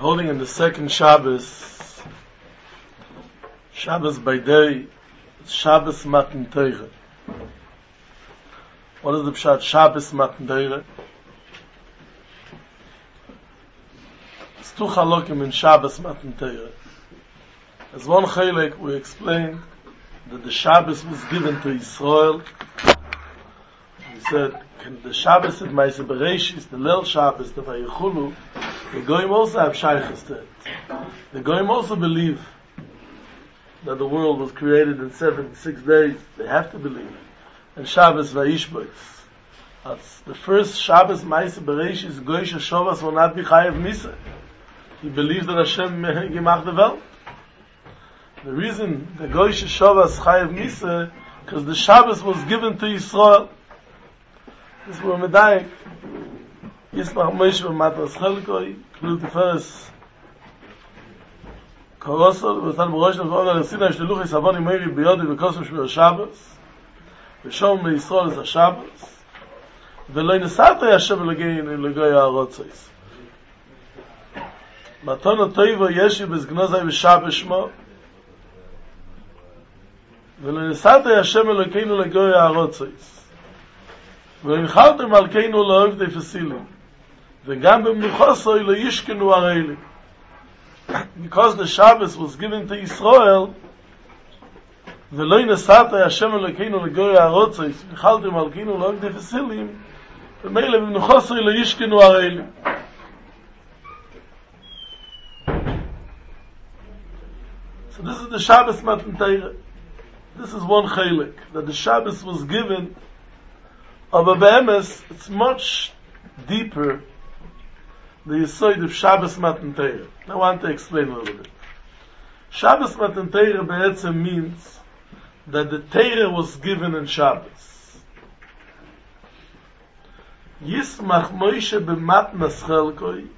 holding in the second Shabbos, Shabbos by day, Shabbos Matan Torah. What is the pshat Shabbos Matan Torah? It's two halakim in Shabbos Matan Torah. As one chalak, we explained that the Shabbos was given to Israel. We said, the Shabbos of Maaseh Bereshis, the Leil Shabbos, the Vayichulu, the Goyim also have shaykhs to it. The Goyim also believe that the world was created in 6 days. They have to believe. And Shabbos Vayishbois. That's the first Shabbos Maaseh Bereshis, Goy Sheshovas will not be Chayev Misa. He believes that Hashem gemacht the Welt. The reason the Goy Sheshovas Chayev Misa, because the Shabbos was given to Yisrael. This was Medayik. Yismach Moshe v'Matnas Chelkoi, K'lu Tiferes Korosol, v'Tan B'Rosh Nef'Oda L'Sinai Shleluch Yisavoni Meiri B'Yodi V'Kosem Shmir Shabbos, V'Shom B'Yisrael Es HaShabbos, V'Lo Nesatei Hashem L'Gein L'Goy HaRotzos. Matono Toivo Yeshi B'Zgnozai V'Shabbos Shmo, V'Lo Nesatei Hashem L'Gein L'Goy HaRotzos. והנחלתם מלכנו לאוהב די פסילים וגם במנוחוסו לא ישכנו הרילים. Because the Shabbos was given to Israel ולא נסעת השם אלוקינו לגוי הארוצות והנחלתם מלכנו לאוהב די פסילים ומילא במנוחוסו לא ישכנו הרילים. So this is the Shabbos Matan Torah. This is one chilek, that the Shabbos was given. Aber be'emes, it's much deeper, the yesod of Shabbos Matan Torah. I want to explain a little bit. Shabbos Matan Torah be'etzem means that the Torah was given in Shabbos. Yismach Moshe b'matnas chelkoi,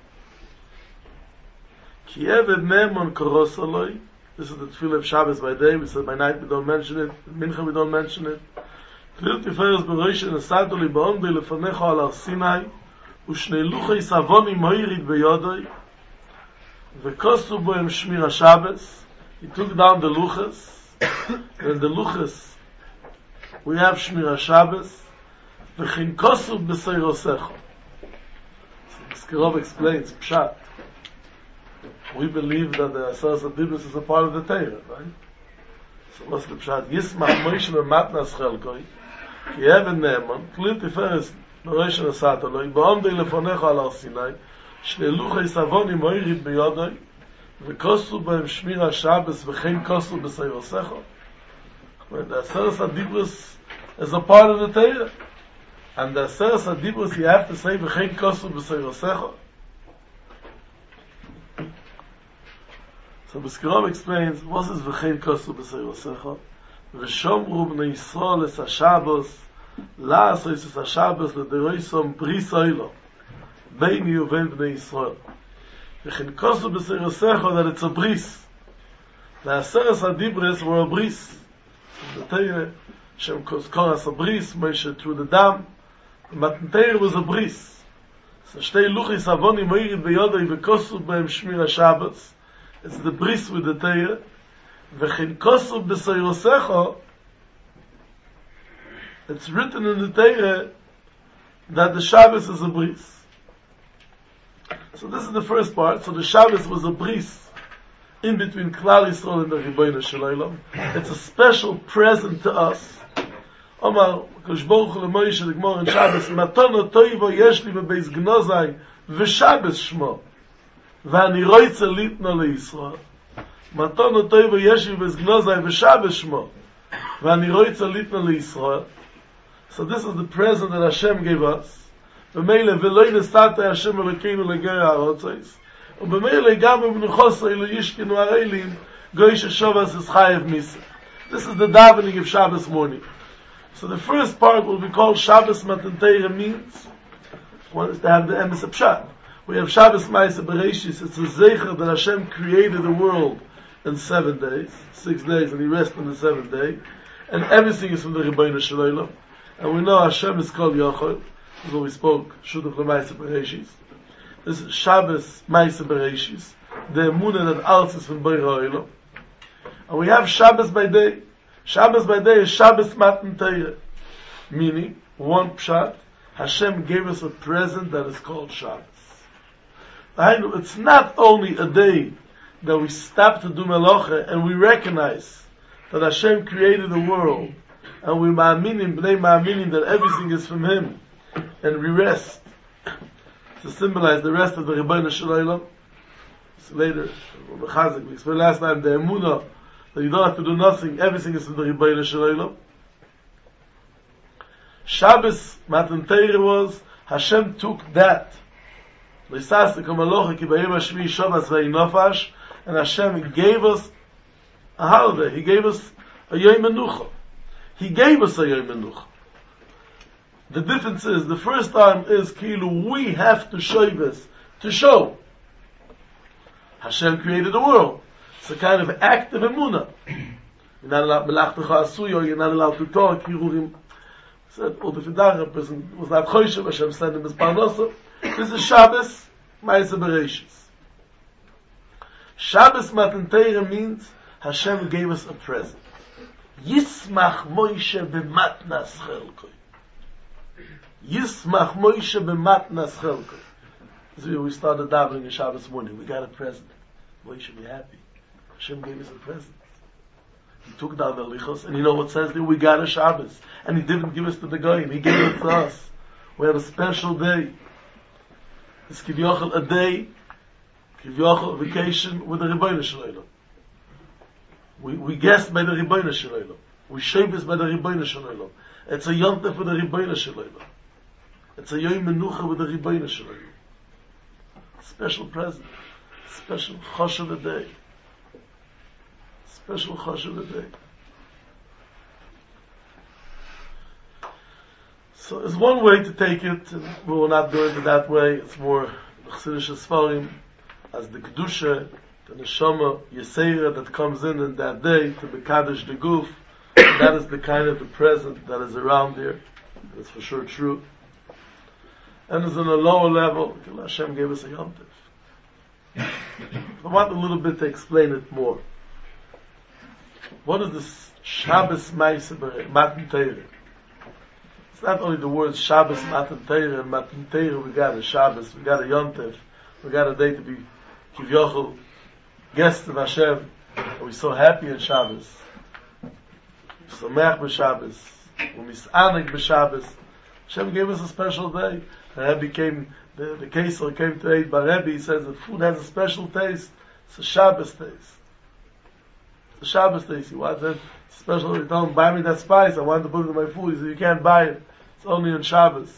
ki eved ne'emon koros aloi. This is the tefillah of Shabbos by day. We said by night we don't mention it. Mincha we don't mention it. K'lu Tiferes B'Rosh Nesatu Li Ba'omdei Lefanecha Al Har Sinai U'Shnei Luchei Savoni Moirid B'Yodoi V'Kosu Bohem Shmir HaShabbos. He took down the luchas, and the luchas we have Shmir HaShabbos V'Chin Kosu B'Seirosecha. Skirov explains Pshat. We believe that the Aseres HaDibros is a part of the Torah, right? So what's the Pshat? Yismach Moshe b'matnas chelkoi ki even ne'eman k'lu tiferes b'rosh nesat aloi ba'omdei lefonecha al har Sinai shnei luchei savoni moirid b'yodoi v'kosu b'hem shmir HaShabbos v'chein kosu b'seirosecha. The Aseres HaDibros is a part of the Torah, and the Aseres HaDibros you have to say v'chein kosu b'seirosecha. So B'Skirom explains, what is v'chein kosu b'seirosecha? V'shomru b'nei Yisrael es HaShabbos, la'asos es HaShabbos l'deroisom bris oilo, beini uvein b'nei Yisrael. V'chein kosu b'seirosecha, that it's a bris. The Aseres HaDibros were a bris. The Torah, Shem koras a bris, Moshe through the dam. The Matan Torah was a bris. So shtei luchis avoni moirid b'yodoi v'kosu b'hem shmir HaShabbos. It's the bris with the Torah. V'chein kosu b'seirosecha. It's written in the Torah that the Shabbos is a bris. So this is the first part. So the Shabbos was a bris in between Klal Yisrael and the Ribono Shel Olam. It's a special present to us. Omar Kosh Baruch Hu leMoshe the Gemara in Shabbos Matono Toivo yesh li bebeis Gnozai v'Shabbos Shmo. ואני רוצה ליתנו לישראל. מתנו טוב יש לי בזגנוזי ושבס שמו. ואני רוצה ליתנו לישראל. So this is the present that Hashem gave us. ומילא ולא נסתת השם אלוקינו לגוי הארצות. ובמילא גם במנוחוסו אלו ישכנו הרילים, גוי ששובס is chayev misa. This is the davening of Shabbos morning. So the first part will be called Shabbos Matan Torah means one is to have the emes of Pshat. We have Shabbos Maaseh Bereshis. It's a zeicher that Hashem created the world in 7 days, 6 days, and He rested on the 7th day. And everything is from the Ribono Shel Olam. And we know Hashem is called Yochel. That's what we spoke, Shutuf LeMaaseh Bereshis. This is Shabbos Maaseh Bereishis, the emunah that alles is from Borei Olam. And we have Shabbos by day. Shabbos by day is Shabbos Matan Torah. Meaning, one pshat, Hashem gave us a present that is called Shabbos. It's not only a day that we stop to do melacha and we recognize that Hashem created the world and we ma'aminim, b'nei ma'aminim, that everything is from Him and we rest to symbolize the rest of the Rebbeinu Shel Olam. So later, we explained last time the emunah that you don't have to do nothing, everything is from the Rebbeinu Shel Olam. Shabbos Matan Torah was Hashem took that and Hashem gave us a holiday. He gave us a Yom Menucha. He gave us a Yom Menucha. The difference is, the first time is Kilu, we have to show this, to show. Hashem created the world. It's a kind of act of emunah. You're not allowed to talk. He said, a person was not choishev, Hashem sent him his parnasa. This is Shabbos, Maaseh Bereishis. Shabbos Matan Torah means Hashem gave us a present. Yismach Moshe b'matnas chelkoi. Yismach Moshe b'matnas chelkoi. So we started davening on Shabbos morning. We got a present. Moshe, be happy. Hashem gave us a present. He took down the lichos, and you know what says there? We got a Shabbos. And He didn't give us to the goyim. He gave it to us. We have a special day. It's Kivyochel a day, Kivyochel a vacation with the Rebbeinu Shel Olam. We guest by the Rebbeinu Shel Olam. We Shabbos by the Rebbeinu Shel Olam. It's a Yontef with the Rebbeinu Shel Olam. It's a Yom Menucha with the Rebbeinu Shel Olam. Special present. Special Chosh of the day. Special Chosh of the day. So it's one way to take it, and we will not go into that way. It's more the Chassidish Sfarim, as the Kedusha, the Neshama, Yesera that comes in that day to Bekadosh the Guf. That is the kind of the present that is around there. That's for sure true. And it's on a lower level, Hashem gave us a Yom Tov. I want a little bit to explain it more. What is this Shabbos Maaseh Matan Torah? It's not only the words Shabbos, Matan Torah, and Matan Torah, we got a Shabbos, we got a Yom Tov, we got a day to be Kivyochel, guests of Hashem, and we're so happy in Shabbos. We're Sameach b'Shabbos, we're Misanig b'Shabbos. Hashem gave us a special day. The Rebbe came, the Kesel came to eat by Rebbe, he says that food has a special taste. It's a Shabbos taste. It's a Shabbos taste. He wants it special. He told him, buy me that spice, I want to put it in my food. He said, you can't buy it. It's only on Shabbos.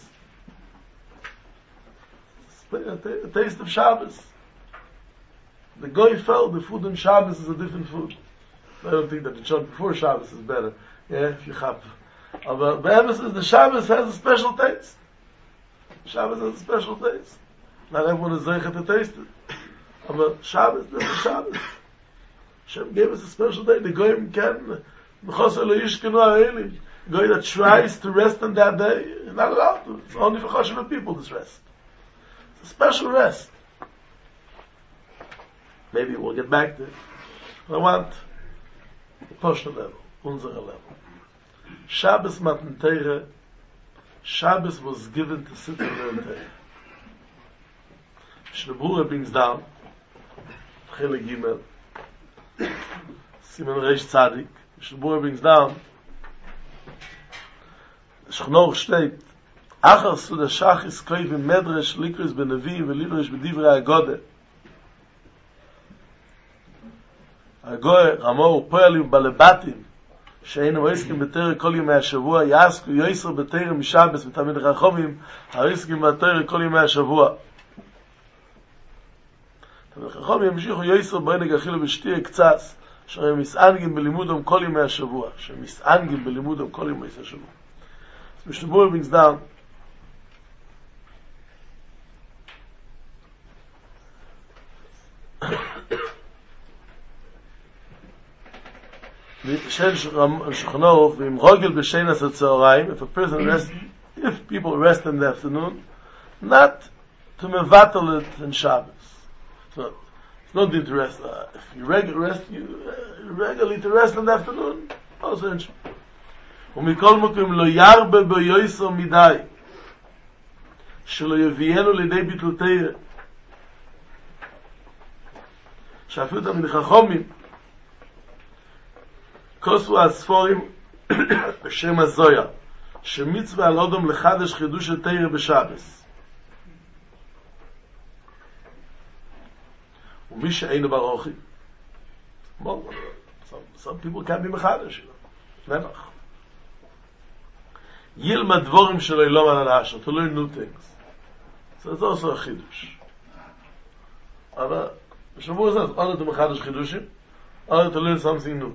A taste of Shabbos. The Goy felt the food on Shabbos is a different food. I don't think that the chon before Shabbos is better. Yeah, if you have. But the Emes says the Shabbos has a special taste. Shabbos has a special taste. Not everyone is zeicha to taste it. But Shabbos, this is Shabbos. Hashem gave us a special day. The Goyim can, Goy that tries to rest on that day, you're not allowed to. It's only for Choshev people this rest. It's a special rest. Maybe we'll get back to it. I want the Poshna level, unsere level. Shabbos Matan Torah, Shabbos was given to sit in the Torah. Shnebura brings down, Chele Gimel, Siman Reish Tzadik, Shnebura brings down, Shchnoch steht, Achar su der Shachis koiv im Medrash likris benevi velivrish bedivrei Agoda. Agoda, Ramo, Poyalim, Balebatim, שהיינו עסקים בתרא כל ימי השבוע, יעסקו יויסר בתרא משבס ותמיד רחומים, העסקים בתרא כל ימי השבוע. תמיד רחומים ימשיכו יויסר בענג אכילו ושתייה קצס, שהם מסענגים בלימודם כל ימי השבוע, שהם מסענגים בלימודם כל ימי השבוע. אז משתבור brings down, if a person rests, if people rest in the afternoon, not to mevatel it in Shabbos. So it's not need to rest. If you regularly to rest in the afternoon, also in Shabbos. ומכל מקום לא ירבה ביוסו מדי שלא יביאנו לידי ביטול תורה שאפילו תמיד חכמים כוסו הספורים בשם הזויה שמצווה על אדם לחדש חידוש התורה בשבס ומי שאינו ברוכי some people can't be מחדש נמח ילמד דבורים שלו לא על האשר, to learn new things. So it's also a חידוש. אבל, בשבוע זה, order to מחדש חידושים, order to learn something new.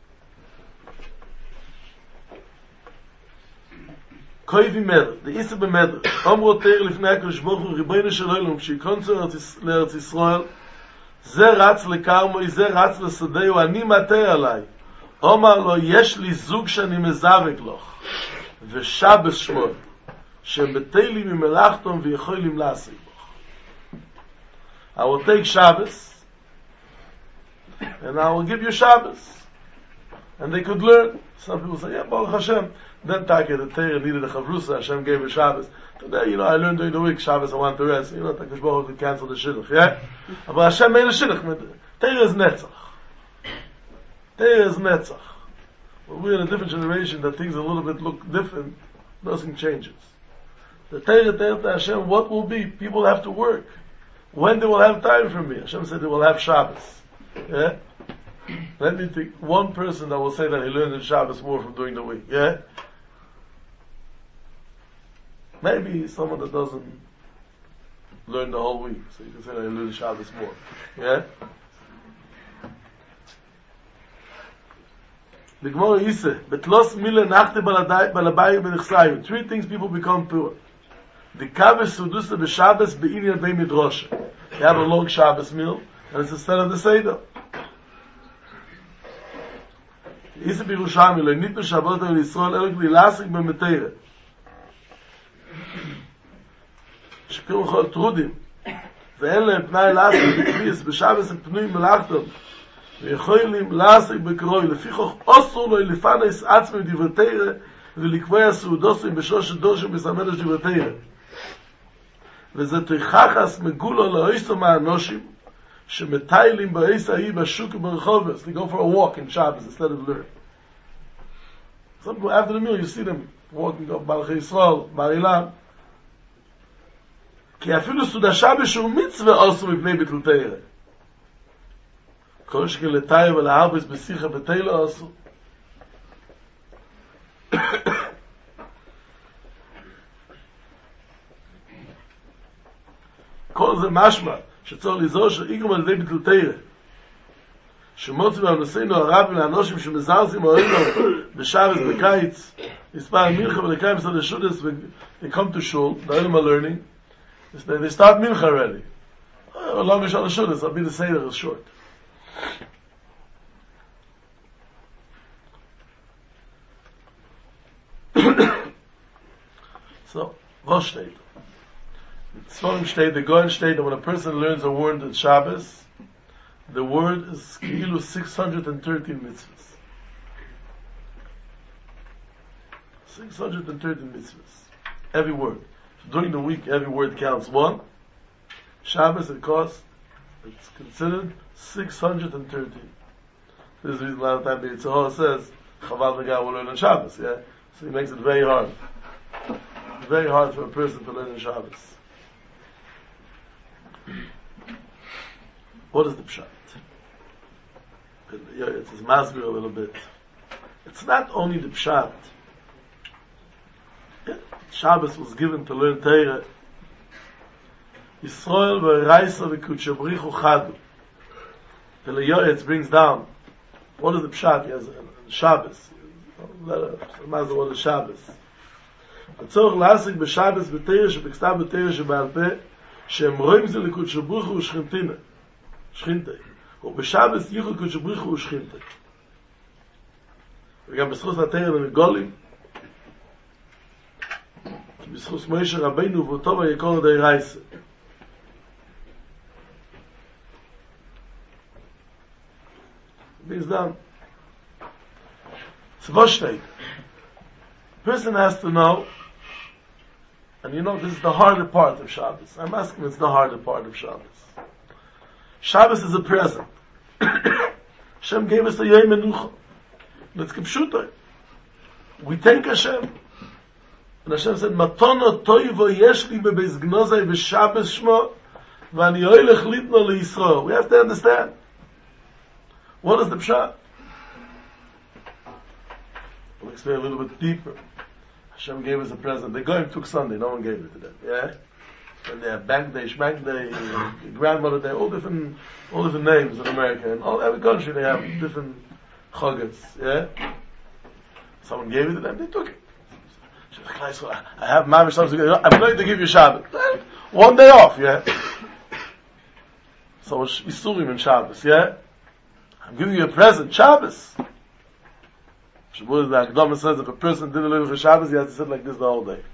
כוי ומדר, דאיסה במדר, אמרו תאיר לפני הקדוש ברוך הוא, ריבונו של עולם, כשיקונצו לארץ ישראל, זה רץ לקרמוי, זה רץ לשדהו, אני מטה עליי. אומר לו, יש לי זוג שאני מזווק לך. ושבס שמות שבטלים ממלאכתם ויכולים לעשות I will take Shabbos and I will give you Shabbos and they could learn. Some people say, yeah, Baruch Hashem, then Taka the Torah needed a Chavrusa, Hashem gave a Shabbos. Today, I learned during the week Shabbos, I want to rest. Taka Baruch Hu cancel the Shidduch, yeah? But Hashem made a Shidduch. Torah is Netzach. Torah is Netzach. We're in a different generation that things a little bit look different, nothing changes. The Torah tells Hashem what will be. People have to work. When they will have time for me. Hashem said they will have Shabbos. Yeah? Let me think. One person that will say that he learned in Shabbos more from during the week. Yeah? Maybe someone that doesn't learn the whole week. So you can say that he learned Shabbos more. Yeah? The Gemara Yiseh, betlos mile nachte balabai benichsayu. Three things people become poor. The kavesh sudusa b'Shabbos be'inyan bei midrash. You have a long Shabbos meal, and it's instead of the Seder. Yiseh b'Yerushalmi, lo nitnu Shabbat al Yisrael elo k'li lasik b'meteret. שכאילו כל טרודים, ואין להם פנאי לעסק בקביס, בשבס הם פנויים מלאכתם, ויכולים לעסק בקרוי, לפיכך אוסור לו לפנס עצמם דברתירה, ולקבוע סעודוסים בשלושת דורשים מסמדש דברתירה. וזה תיחחס מגולו לאויסו מהאנושים, שמטיילים באיס ההיא בשוק וברחובס, they go for a walk in Shabbos instead of learn. Some people after the meal, you see them walking up Balchei Yisrael, Bar Ilan, כי אפילו סעודה שבת שהוא מצווה אסור מפני ביטול תורה. כל שכן לתאר ולהרבס בשיחה בתורה אסור. כל זה משמע שצריך לזור שאיגרם על ידי ביטול תורה. שמוצאים מהנושאינו הרבים לאנושים שמזרזים אוהלו בשבס בקיץ, מספר מלכה ולקיים מסעד השודס they come to shul, the Olam are learning, they start Mincha already. Allah Mishal Shudas, I'll be the Seder is short. So, was steht? Tzvorim steht, the Goyen steht that when a person learns a word at Shabbos, the word is Ki'ilu 613 mitzvahs. 613 mitzvahs. Every word. During the week, every word counts one. Shabbos, it's considered 613. This is the reason a lot of times the Yitzhahor says, Chaval the guy will learn on Shabbos, yeah? So he makes it very hard. It's very hard for a person to learn on Shabbos. What is the pshat? It's his masbir a little bit. It's not only the pshat. Shabbos was given to learn Torah. Yisrael v'Reisa v'Kudsha B'richu Chadu. The Yoetz brings down, what is the pshat? He has Shabbos. What is Shabbos? הצורך להשיג בשבס בתורה שבכתב בתורה שבעל פה שהם רואים זה לקודש בריך הוא שכינתה ובשבס ייחוד קודש בריך הוא שכינתה וגם בזכות התורה למגולים בזכות מוישה רבינו ואותו ויקור די רייסה It's done. So what steht? Person has to know, and you know this is the harder part of Shabbos. I'm asking, it's the harder part of Shabbos. Shabbos is a present. Hashem gave us a Yom Menucha. Let's keep shooting. We thank Hashem. And Hashem said, Matona toivo yesh li bebeis gnozai v'Shabbos shmo v'ani oilech litno liYisrael. We have to understand. What is the pshat? We'll explain a little bit deeper. Hashem gave us a present. The Goyim took Sunday. No one gave it to them. Yeah? And they have Bank Day, Shmank Day, Grandmother Day, all different names in America. And every country they have different chagas. Yeah? Someone gave it to them, they took it. I have Mamish something. I'm going to give you Shabbat. One day off, yeah? So it's Isurim in Shabbos, yeah? I'm giving you a present, Shabbos. Shabbos, the Akdama says, if a person didn't live for Shabbos, he has to sit like this the whole day.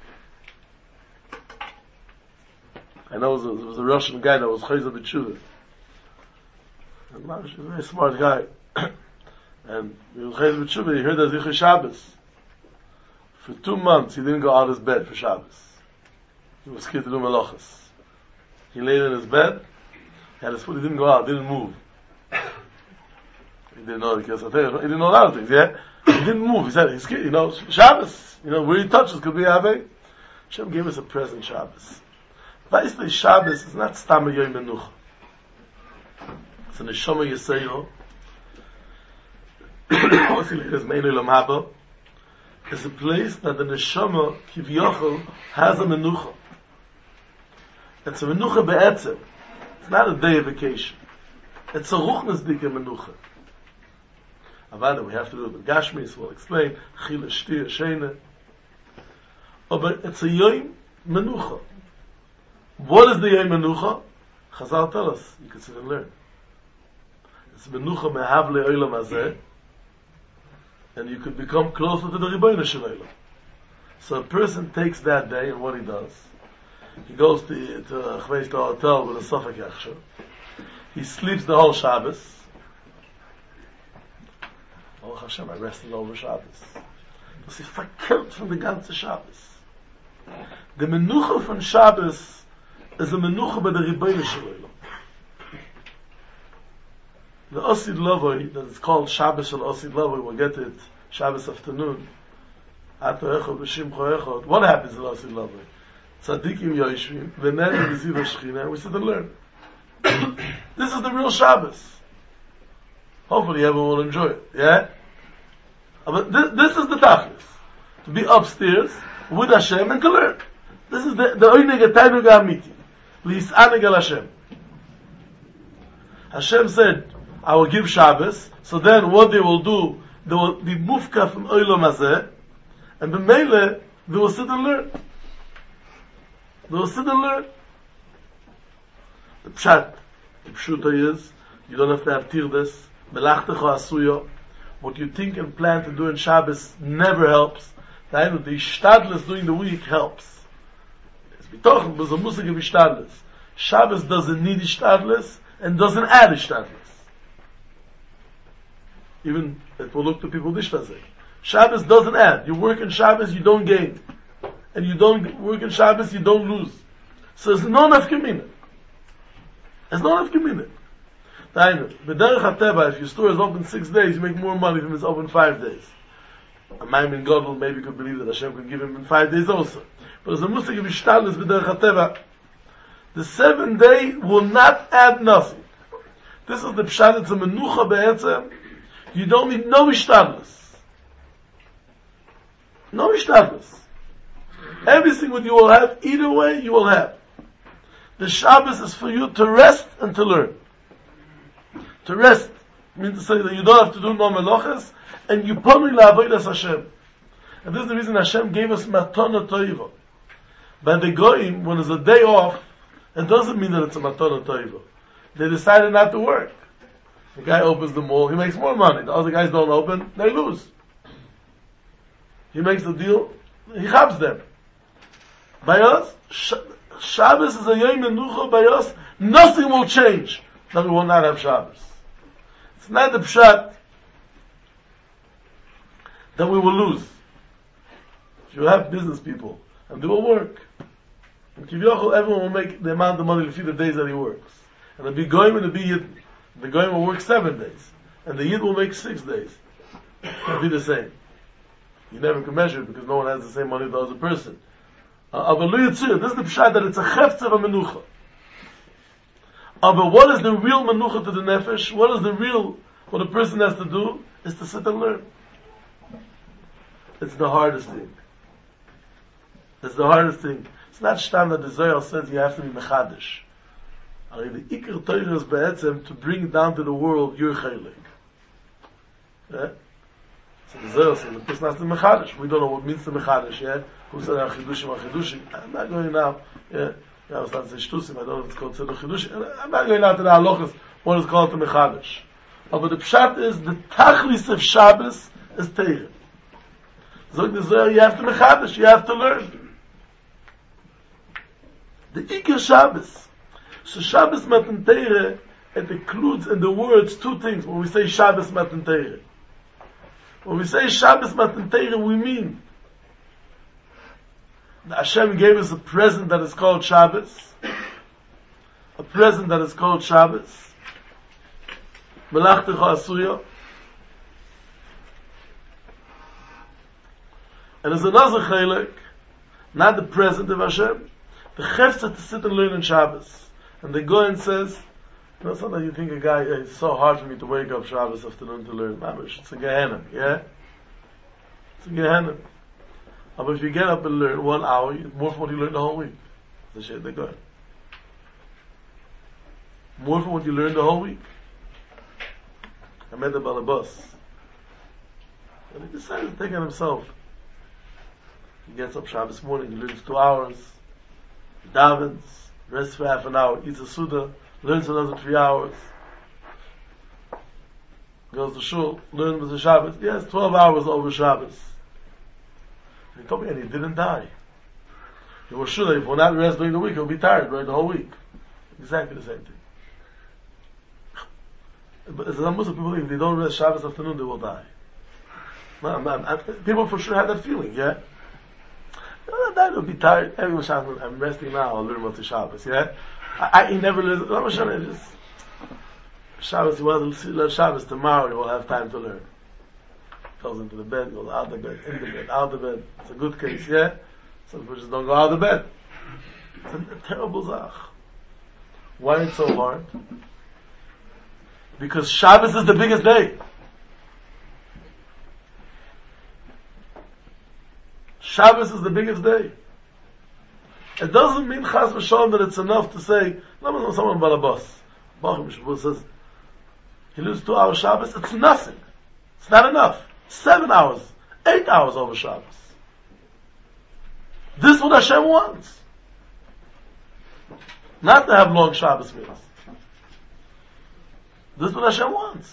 I know there was a Russian guy that was Chayza B'Tshuva. And Mamish is a very smart guy. And he was Chayza B'Tshuva, he heard that Zichur Shabbos. For 2 months, he didn't go out of his bed for Shabbos. He was scared to do melachas. He laid in his bed, he had his foot, he didn't go out, didn't move. He didn't know the kiss. He didn't know a lot of things, yeah? He didn't move. He said, he's scared, Shabbos. Where he touches could be Ave. Hashem gave us a present Shabbos. Basically, Shabbos is not Stam Yom Menucha. It's a Neshama Yisrael. It's a place that the Neshama, Kivyochel, has a Menucha. It's a Menucha Be'etzem. It's not a day of vacation. It's a Ruchnas Dike Menucha. Avada, we have to do it with Gashmis, we'll explain. Chila, Shtir, Sheine. But it's a Yom Menucha. What is the Yom Menucha? Chazal tell us. You can sit and learn. It's Menucha Mehavle Olam Hazeh. And you could become closer to the Rebbeinu Shalom. So a person takes that day, and what he does, he goes to a hotel with a Sofak Yachshav. He sleeps the whole Shabbos. Oh Hashem, I rested over Shabbos. Das ist verkehrt from the ganze Shabbos. The Menucha from Shabbos is a Menucha by the Rebbeinu Shalom. The Osid Lavoi, that is called Shabbos Shel Osid Lavoi, we'll get to it Shabbos afternoon. Ato Echot V'Shimcho Echot. What happens in Osid Lavoi? Tzadikim Yoshvim, V'nen V'ziv HaShechina, we sit and learn. This is the real Shabbos. Hopefully everyone will enjoy it, yeah? But this is the tachlis. To be upstairs with Hashem and to learn. This is the Oineg Etaynu Ga'amiti. L'Yis'aneg El Hashem. Hashem said, I will give Shabbos, so then what they will do, they will be mufka from Olam Hazeh, and the Meile, they will sit and learn. They will sit and learn. The pshat, the pshuta is, you don't have to have tirdes, melachtecho asuyo. What you think and plan to do in Shabbos never helps. The ishtadlis during the week helps. It's bitochen, but the musik of ishtadlis. Shabbos doesn't need ishtadlis, and doesn't add ishtadlis. Even it will look to people dishtazeh. Shabbos doesn't add. You work in Shabbos, you don't gain. And you don't work in Shabbos, you don't lose. So there's no nafkamina. There's no nafkamina. B'derech HaTeva, if your store is open 6 days, you make more money if it's open 5 days. A Maimon Gadol maybe could believe that Hashem could give him in 5 days also. But as a Muslim of Ishtalis b'derech HaTeva, the 7th day will not add nothing. This is the pshat, it's a menucha be'etzem. You don't need no ishtadlis. No ishtadlis. Everything what you will have, either way, you will have. The Shabbos is for you to rest and to learn. To rest means to say that you don't have to do no melachas, and you pony la'avodas Hashem. And this is the reason Hashem gave us matana toiva. By the goyim, when there's a day off, it doesn't mean that it's a matana toiva. They decided not to work. The guy opens the mall, he makes more money. The other guys don't open, they lose. He makes the deal, he chabs them. By us, Shabbos is a yom menucha. By us, nothing will change that we will not have Shabbos. It's not the pshat that we will lose. If you have business people, and they will work, and Kivyochel, everyone will make the amount of money to feed the days that he works. And the Goyim and the Yid, the Goyim will work 7 days, and the Yid will make 6 days. It'll be the same. You never can measure it because no one has the same money as the other person. This is the pshat that it's a chefetz of a menucha. But what is the real menucha to the nefesh? What is the real, what a person has to do? Is to sit and learn. It's the hardest thing. It's the hardest thing. It's not shtam that the Zohar says you have to be mechadish. The ikar Torah is be'etzem to bring down to the world your chaylik. Yeah? So the Zohar says the person has to be mechadish. We don't know what means to mechadish. Yeah? Who said chidushim? I'm not going now. Yeah? I was not to say shtusim. I don't know if it's called tzeduk chidushim. I'm not going now to the halachas. What is called to mechadish? But the pshat is the tachlis of Shabbos is Torah. So the Zohar, you have to mechadish. You have to learn. The Iker Shabbos. So Shabbos Matan Torah, it includes in the words 2 things when we say Shabbos Matan Torah. When we say Shabbos Matan Torah, we mean that Hashem gave us a present that is called Shabbos. A present that is called Shabbos. Melachtecha Asuya. And there's another chaylik, not the present of Hashem, the chefza to sit and learn in Shabbos. And the Goyen says, sometimes you think a guy, it's so hard for me to wake up Shabbos afternoon to learn. Mamish, it's a Gehenna, yeah? It's a Gehenna. But if you get up and learn 1 hour, more from what you learned the whole week. The shit they got. More from what you learned the whole week. I met him on a bus. And he decided to take on himself. He gets up Shabbos morning, he learns 2 hours, he davens, rests for half an hour, eats a suda, learns another 3 hours, goes to shul, learns with the Shabbos. Yes, 12 hours over Shabbos. He told me, and he didn't die. He was sure that if we're not rest during the week, he'll be tired during the whole week. Exactly the same thing. But as a Muslim people, if they don't rest Shabbos afternoon, they will die. People for sure have that feeling, yeah? I will be tired. Every Shabbos, I'm resting now, I'll learn about the Shabbos, yeah? I never learn, just Shabbos, you want to learn Shabbos tomorrow, you will have time to learn. Goes into the bed, goes out the bed, in the bed, out the bed. It's a good case, yeah? Some people just don't go out of the bed. It's a terrible zach. Why it's so hard? Because Shabbos is the biggest day. Shabbos is the biggest day. It doesn't mean chas v'shalom that it's enough to say, someone balabas. Baruch Mishpur says, he loses 2 hours Shabbos, it's nothing. It's not enough. 7 hours, 8 hours over Shabbos. This is what Hashem wants. Not to have long Shabbos meals. This is what Hashem wants.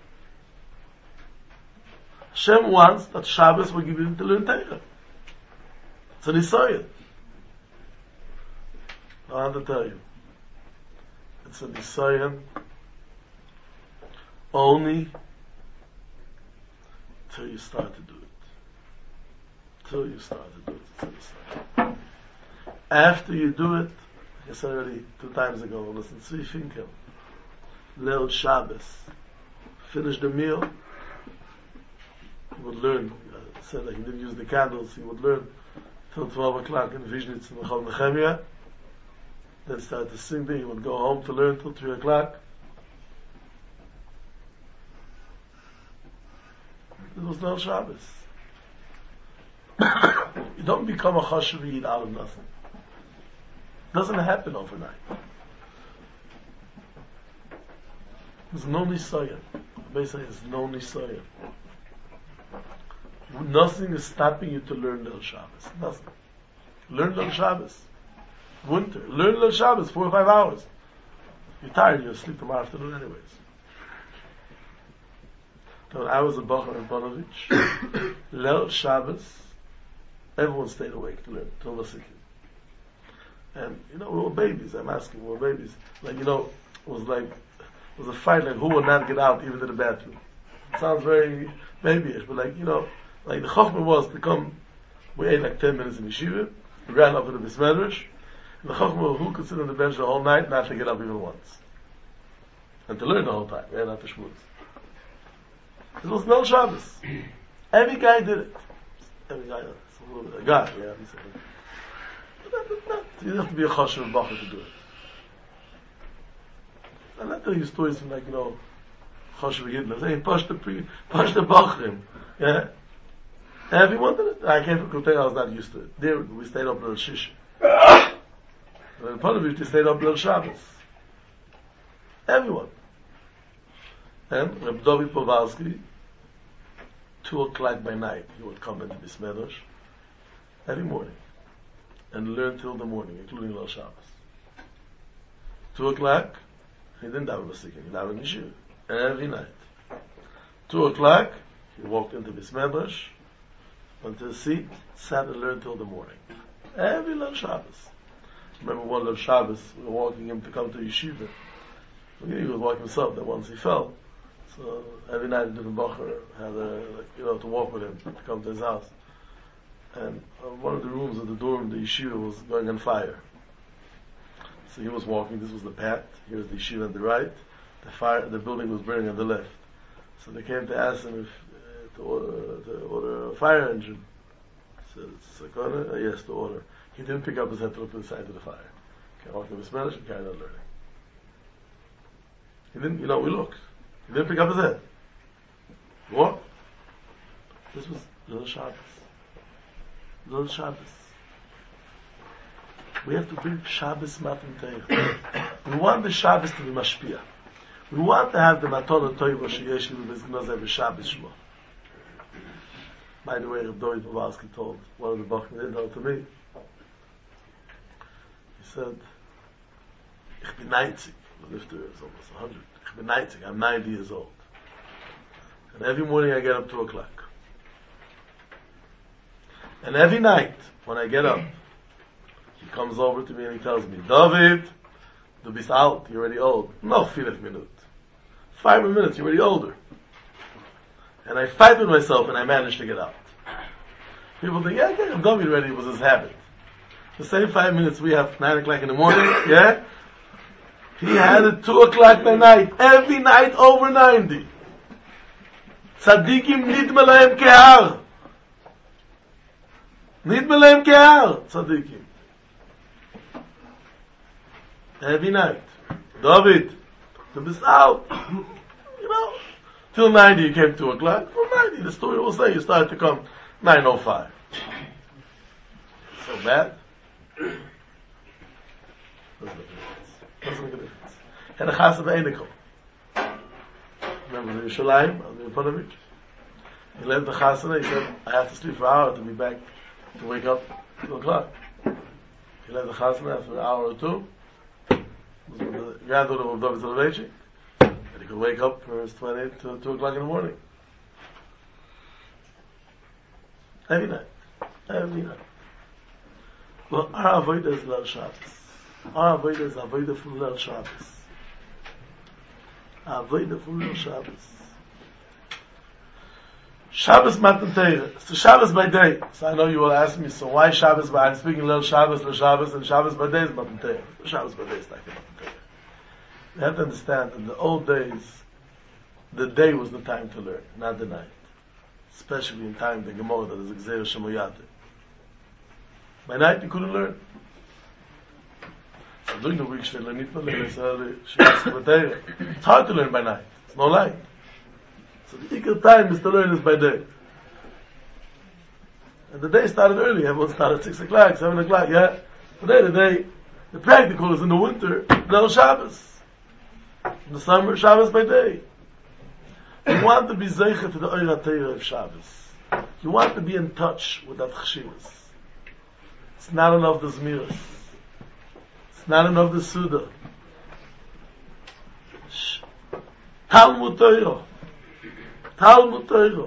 Hashem wants that Shabbos will give you to learn Torah. It's an Nisayan. I have to tell you. It's a Nisayan only till you start to do it. Till you start to do it. It's a Nisayan. After you do it, I said already 2 times ago, listen, Tzvi Finkel, Leil Shabbos, finish the meal, he would learn, said that he didn't use the candles, he would learn till 12 o'clock in Vizhnitz in Mechal Nechemia, then start to sing there, he would go home to learn till 3 o'clock. It was no Shabbos. You don't become a Chashuv Yid out of nothing. It doesn't happen overnight. There's no Nisayan. Basically, there's no Nisayan. Nothing is stopping you to learn Leil Shabbos. Nothing. Learn Leil Shabbos. Winter. Learn Leil Shabbos, 4 or 5 hours. You're tired, you'll sleep tomorrow afternoon anyways. When I was a Bachar in Panovich, Leil Shabbos, everyone stayed awake to learn, till the Sikkim. And, we were babies, I'm asking, we were babies. Like, it was like, was a fight like who would not get out even to the bathroom. It sounds very babyish, but like, like the Chochmah was to come, we ate like 10 minutes in yeshiva, we ran up to the Bismedrash, and the Chochmah who could sit on the bench the whole night, not to get up even once. And to learn the whole time, not to schmutz. It was Mel Shabbos. Every guy did it. Every guy, a guy, yeah. You have to be a chashuv and bacher to do it. I'm not telling you stories from like, chashuv Yidna. Say, push the bachrim. Yeah? Everyone did it. I came from Kultein, I was not used to it. There, we stayed up Lil Shish. And in Ponevezh, we stayed up Lil Shabbos. Everyone. And Reb David Powalski, 2:00 by night, he would come into Bismedrash every morning and learn till the morning, including Lil Shabbos. 2:00, he didn't daven Basikin, he daven Yeshiva. And every night. 2:00, he walked into Bismedrash, went to his seat, sat and learned till the morning. Every Lil Shabbos. Remember one Lil Shabbos, we were walking him to come to Yeshiva. He was walking himself, that once he fell. So every night a different bacher had to walk with him to come to his house. And one of the rooms of the dorm, the yeshiva was going on fire. So he was walking, this was the path, here was the yeshiva on the right, the building was burning on the left. So they came to ask him if to order a fire engine. So Sakona, yes, to order. He didn't pick up his head to look to the side of the fire. He walked in the Spanish and carried on learning. He didn't, we looked. He didn't pick up his head. What? This was Lil Shabbos. Lil Shabbos. We have to bring Shabbos Matan Teich. We want the Shabbos to be mashpia. We want to have the Matana Toiva Sheyesh Li B'Zgnozeh B'Shabbos Shmo. By the way, Reb David Powalski told one of the Bachman didn't know to me. He said, Ich bin 90. The lifter is almost 100. Ich bin 90. I'm 90 years old. And every morning I get up 2:00. And every night, when I get up, he comes over to me and he tells me, David, du bist alt, you're already old. No, 5 minutes. 5 minutes, you're already older. And I fight with myself and I manage to get out. People think, yeah, David already, it was his habit. The same 5 minutes we have 9:00 in the morning, yeah? He had it 2:00 by night, every night over 90. Tzadikim nidme lahem kehar. Nidme lahem kehar, tzadikim. Every night. David, du bist out. Till 90 you came 2:00. Till 90, the story will say you started to come 9:05. So bad? Doesn't make a difference. And a chassid b'Einikol. Remember the Yerushalayim, in Ponevezh? He left the chassid, he said, I have to sleep for an hour to be back, to wake up 2:00. He left the chassid after an hour or two. It was the granddaughter of David Soloveitchik. And he could wake up for his 20 to 2:00 in the morning. Every night. Every night. Well, our avodah is Leil Shabbos. Our avodah is avodah from Leil Shabbos. Avodah from Leil Shabbos. Shabbos Matan Teira. So Shabbos by day. So I know you will ask me, so why Shabbos by? I'm speaking Leil Shabbos, and Shabbos by day is Matan Teira. Shabbos by day is like Matan Teira. You have to understand, in the old days, the day was the time to learn, not the night. Especially in time the Gemara that is Gzeir Shemoyate. By night you couldn't learn. So during the week, it's hard to learn by night. It's no light. So the equal time is to learn is by day. And the day started early. Everyone started 6 o'clock, 7 o'clock, yeah? Today, the practical is in the winter, Leil Shabbos. In the summer, Shabbos by day. You want to be zeicha to the Oira Teira of Shabbos. You want to be in touch with that chshivas. It's not enough the Zmiras. It's not enough the Suda. Talmud Torah. Talmud Torah.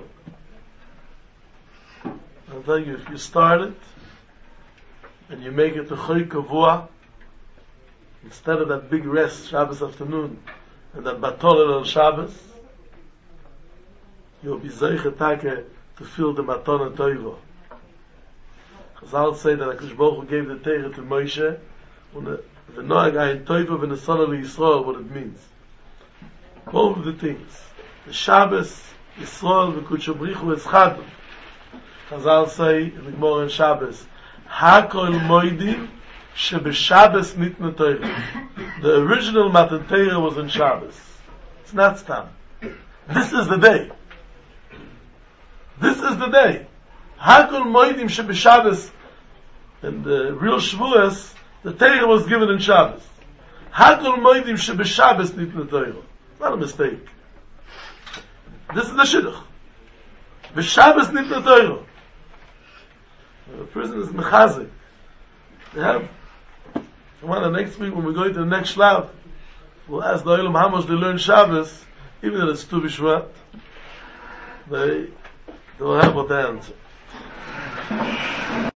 I'll tell you, if you start it, and you make it a Choy Kavua, instead of that big rest, Shabbos afternoon, and then Batol on Shabbos, you'll be Zeiche Tage to feel the Matan and Toivo. Chazal say that HaKadosh Baruch Hu gave the Torah to Moshe, and the Noach Ayin Toivo and the Son of Yisrael, what it means. Both of the things. The Shabbos, Yisrael, V'Kudsha Brichu is Chadam. Chazal say in the Gemara in Shabbos, Hakol Moedim Shebeshabbos Nitna Torah. The original Matan Torah was in Shabbos. It's not Stam. This is the day. This is the day. Hakol Moedim Shebeshabbos. In the real Shavuos, the Torah was given in Shabbos. Hakol Moedim Shebeshabbos Nitna Torah. It's not a mistake. This is the Shidduch. B'Shabbos Nitna Torah. The person is mechazik. They have. The next week when we go into the next shlav, we'll ask the Olam how much they learn Shabbos, even if it's Tu B'Shvat. They will have what they answer.